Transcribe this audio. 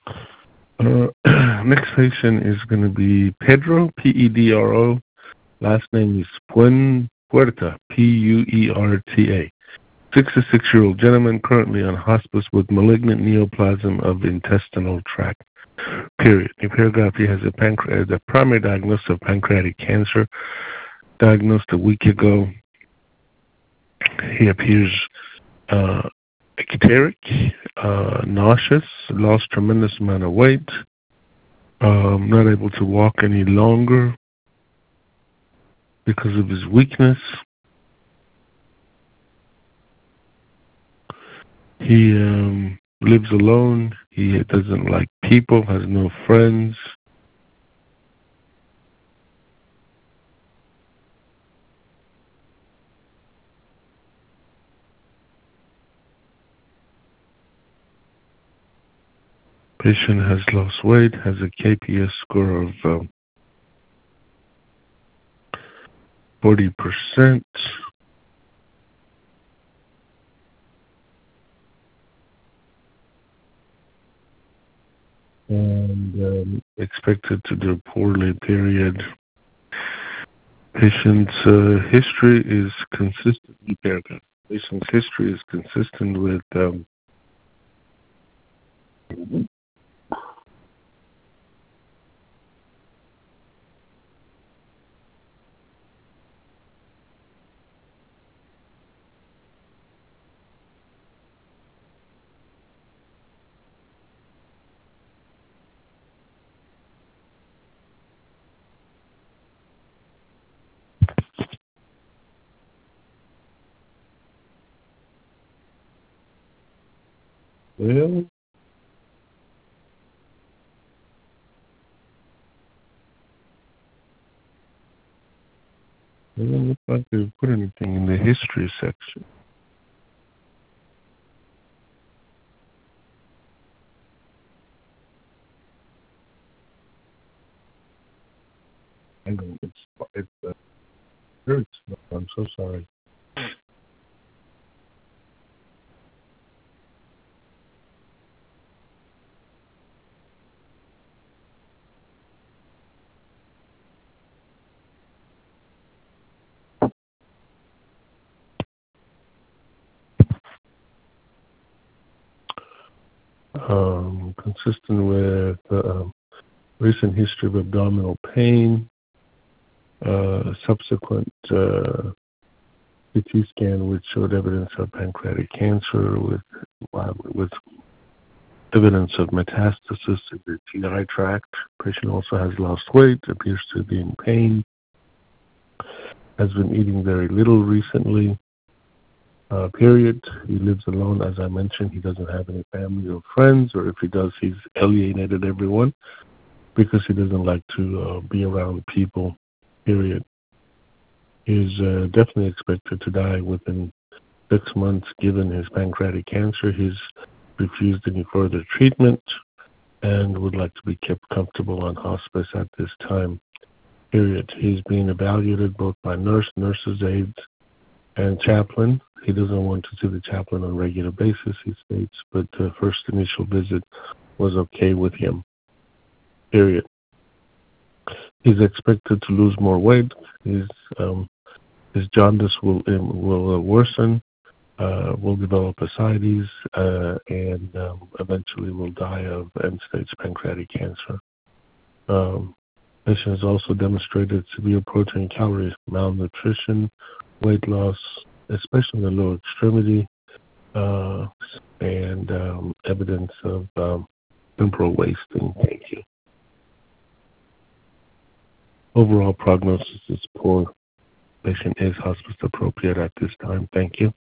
Uh, Next patient is going to be Pedro, Pedro. Last name is Puerta, Puerta. 66-year-old gentleman currently on hospice with malignant neoplasm of intestinal tract. Period. In paragraph, he has a primary diagnosis of pancreatic cancer, diagnosed a week ago. He appears ecteric, nauseous, lost tremendous amount of weight, not able to walk any longer because of his weakness. He lives alone. He doesn't like people, has no friends. Patient has lost weight, has a KPS score of 40%. And expected to do poorly, period. Patient's history is consistent. Patient's history is consistent with well, it doesn't look like they put anything in the history section. I know it's very small. I'm so sorry. Consistent with recent history of abdominal pain, subsequent CT scan which showed evidence of pancreatic cancer with evidence of metastasis in the GI tract. Patient also has lost weight, appears to be in pain, has been eating very little recently. Period. He lives alone, as I mentioned. He doesn't have any family or friends, or if he does, he's alienated everyone because he doesn't like to be around people. Period. He's definitely expected to die within 6 months given his pancreatic cancer. He's refused any further treatment and would like to be kept comfortable on hospice at this time. Period. He's being evaluated both by nurses, aides, and chaplain. He doesn't want to see the chaplain on a regular basis, he states, but the first initial visit was okay with him. Period. He's expected to lose more weight. His jaundice will worsen, will develop ascites, and eventually will die of end-stage pancreatic cancer. Patient has also demonstrated severe protein calorie malnutrition, weight loss, especially in the lower extremity, and evidence of temporal wasting. Thank you. Overall prognosis is poor. Patient is hospice appropriate at this time. Thank you.